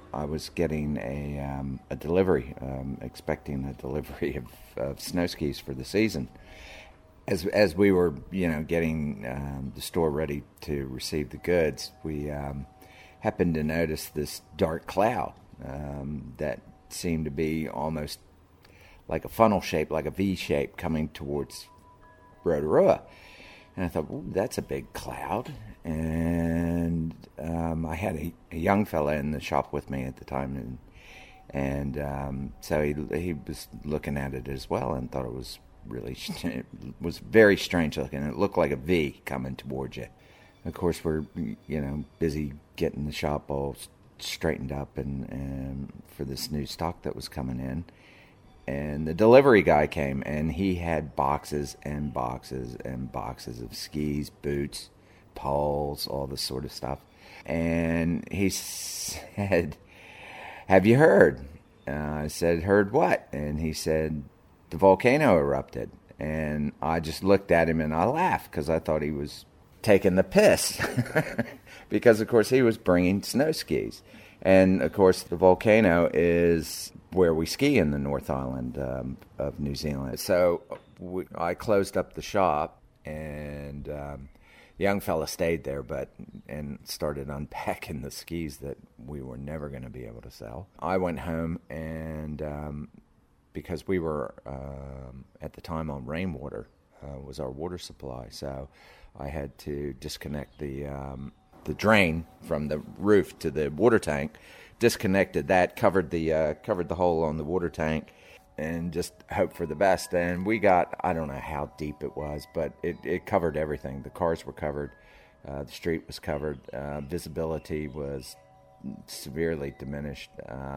I was getting a delivery, expecting a delivery of snow skis for the season. As we were, getting the store ready to receive the goods, we happened to notice this dark cloud that seemed to be almost like a funnel shape, like a V shape, coming towards Rotorua. And I thought, that's a big cloud. And I had a young fella in the shop with me at the time, and so he was looking at it as well and thought it was it was very strange looking. It looked like a V coming towards you. Of course, we're busy getting the shop all straightened up and for this new stock that was coming in. And the delivery guy came, and he had boxes and boxes and boxes of skis, boots, poles, all this sort of stuff. And he said, "Have you heard?" I said, "Heard what?" And he said, "The volcano erupted." And I just looked at him and I laughed because I thought he was taking the piss. Because, of course, he was bringing snow skis. And, of course, the volcano is where we ski in the North Island of New Zealand. So I closed up the shop, and the young fella stayed there and started unpacking the skis that we were never going to be able to sell. I went home, and because we were at the time on rainwater, was our water supply, so I had to disconnect the drain from the roof to the water tank, disconnected that, covered the hole on the water tank, and just hope for the best. And we got, I don't know how deep it was, but it covered everything. The cars were covered, the street was covered, visibility was severely diminished.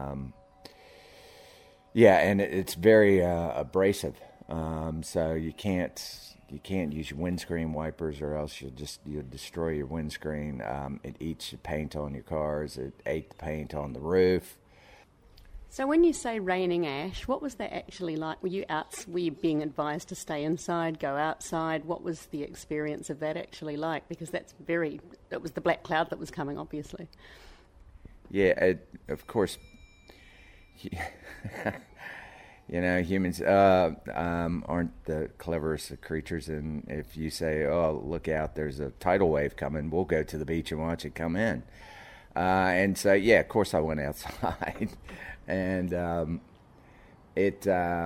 And it's very abrasive, so you can't use your windscreen wipers, or else you'll destroy your windscreen. It eats the paint on your cars. It ate the paint on the roof. So when you say raining ash, what was that actually like? Were you being advised to stay inside, go outside? What was the experience of that actually like? Because it was the black cloud that was coming, obviously. Yeah, of course. Humans aren't the cleverest of creatures, and if you say, "Oh, look out, there's a tidal wave coming," we'll go to the beach and watch it come in. And so, of course I went outside, and it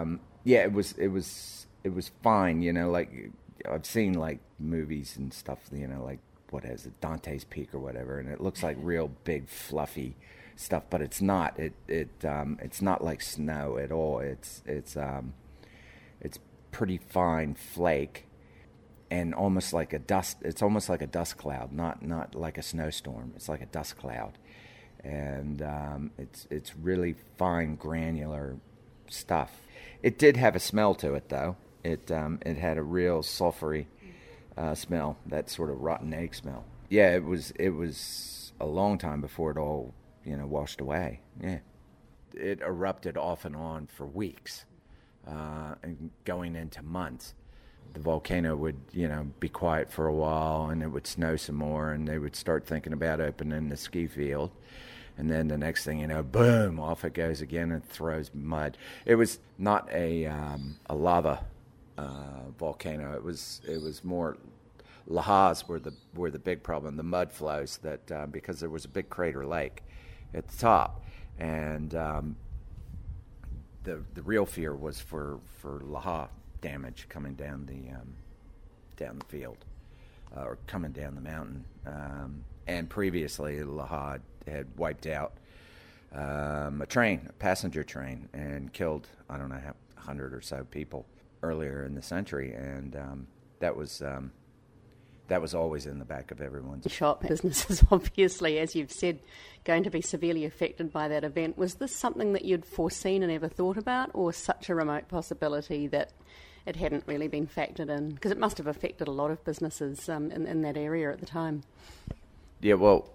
was fine. Like I've seen like movies and stuff. Like what is it, Dante's Peak or whatever, and it looks like real big fluffy stuff, but it's not. It's not like snow at all. It's pretty fine flake, and almost like a dust. It's almost like a dust cloud, not like a snowstorm. It's like a dust cloud, and it's really fine granular stuff. It did have a smell to it, though. It had a real sulfury smell, that sort of rotten egg smell. Yeah, it was a long time before it all washed away. Yeah, it erupted off and on for weeks, and going into months. The volcano would, be quiet for a while, and it would snow some more, and they would start thinking about opening the ski field. And then the next thing you know, boom, off it goes again and throws mud. It was not a lava volcano. It was more lahars were the big problem. The mud flows that because there was a big crater lake at the top, and the real fear was for laha damage coming down the field or coming down the mountain. And previously, laha had wiped out a passenger train, and killed, I don't know, 100 or so people earlier in the century, and that was always in the back of everyone's shop. Businesses, obviously, as you've said, going to be severely affected by that event. Was this something that you'd foreseen and ever thought about, or such a remote possibility that it hadn't really been factored in? Because it must have affected a lot of businesses in that area at the time. Yeah, well,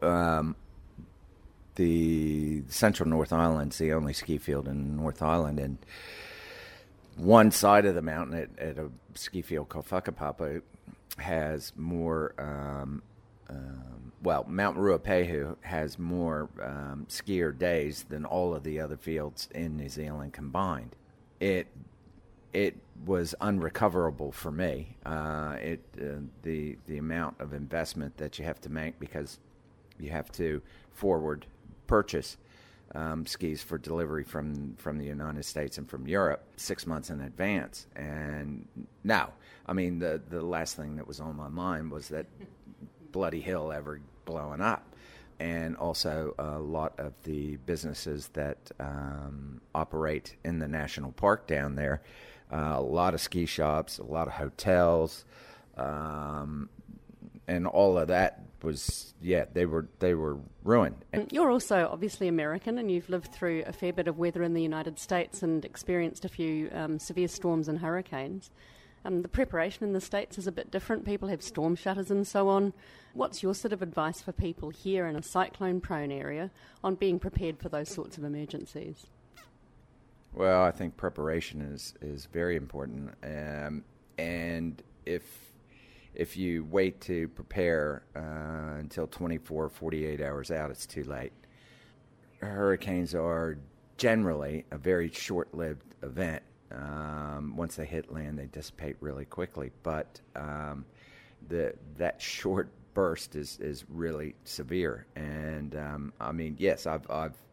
the Central North Island's the only ski field in North Island, and one side of the mountain at a ski field called Whakapapa has more Mount Ruapehu has more skier days than all of the other fields in New Zealand combined. It was unrecoverable for me. The amount of investment that you have to make, because you have to forward purchase skis for delivery from the United States and from Europe 6 months in advance. And no, I mean, the last thing that was on my mind was that Bloody Hill ever blowing up. And also a lot of the businesses that operate in the national park down there, a lot of ski shops, a lot of hotels, and all of that was, they were ruined. You're also obviously American, and you've lived through a fair bit of weather in the United States and experienced a few severe storms and hurricanes. The preparation in the States is a bit different. People have storm shutters and so on. What's your sort of advice for people here in a cyclone-prone area on being prepared for those sorts of emergencies? Well, I think preparation is very important. And if you wait to prepare until 24, 48 hours out, it's too late. Hurricanes are generally a very short-lived event. Once they hit land, they dissipate really quickly. But that short burst is really severe. And I mean, yes, I've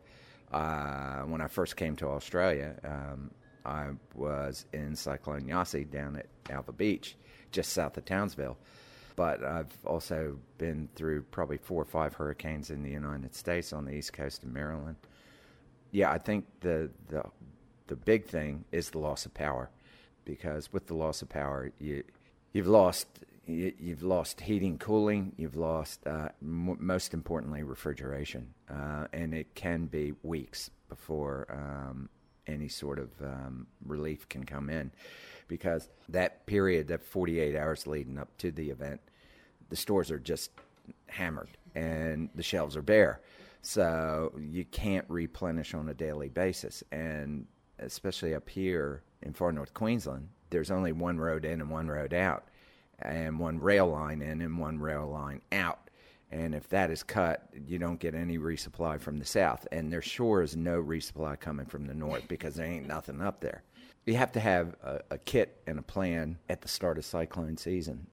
when I first came to Australia, I was in Cyclone Yasi down at Alpha Beach, just south of Townsville. But I've also been through probably 4 or 5 hurricanes in the United States on the East Coast of Maryland. Yeah, I think the big thing is the loss of power, because with the loss of power, you've lost heating, cooling. You've lost, most importantly, refrigeration, and it can be weeks before any sort of relief can come in, because that period, that 48 hours leading up to the event, the stores are just hammered and the shelves are bare, so you can't replenish on a daily basis. And especially up here in far north Queensland, there's only one road in and one road out, and one rail line in and one rail line out. And if that is cut, you don't get any resupply from the south. And there sure is no resupply coming from the north, because there ain't nothing up there. You have to have a kit and a plan at the start of cyclone season.